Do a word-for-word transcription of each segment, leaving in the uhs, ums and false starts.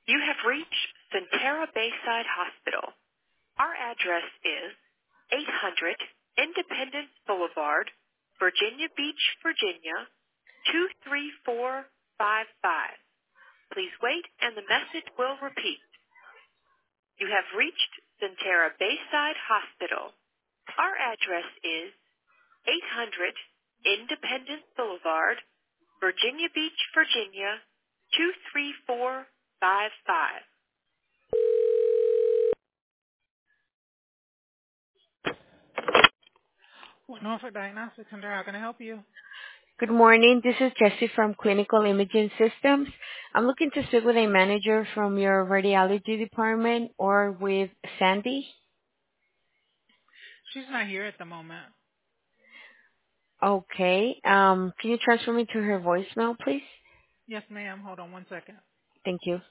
You have reached Centera Bayside Hospital. Our address is eight hundred Independence Boulevard, Virginia Beach, Virginia, two three four five five. Please wait and the message will repeat. You have reached Centera Bayside Hospital. Our address is eight hundred Independence Boulevard, Virginia Beach, Virginia, two three four five five. Norfolk Diagnostics Center, how can I help you? Good morning. This is Jessie from Clinical Imaging Systems. I'm looking to speak with a manager from your radiology department or with Sandy. She's not here at the moment. Okay. Um, can you transfer me to her voicemail, please? Yes, ma'am. Hold on one second. Thank you.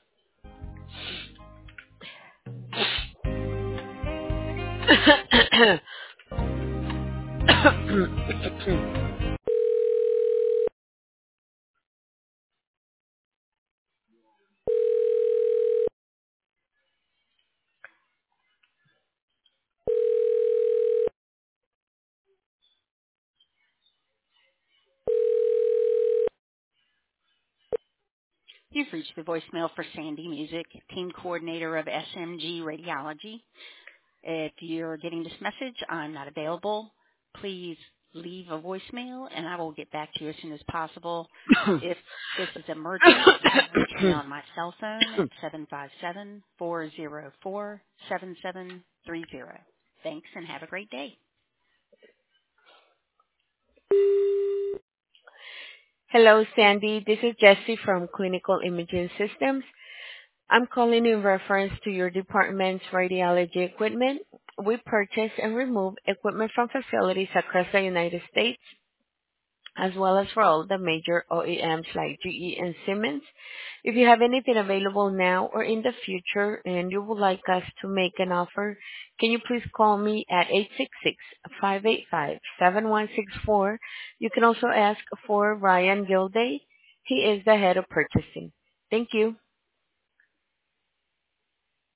You've reached the voicemail for Sandy Music, team coordinator of S M G Radiology. If you're getting this message, I'm not available. Please leave a voicemail and I will get back to you as soon as possible. If this is emergent, you can reach me on my cell phone at seven five seven, four zero four, seven seven three zero. Thanks and have a great day. Hello, Sandy. This is Jessie from Clinical Imaging Systems. I'm calling in reference to your department's radiology equipment. We purchase and remove equipment from facilities across the United States, as well as for all the major O E Ms like G E and Siemens. If you have anything available now or in the future and you would like us to make an offer, can you please call me at eight six six, five eight five, seven one six four. You can also ask for Ryan Gilday. He is the head of purchasing. Thank you.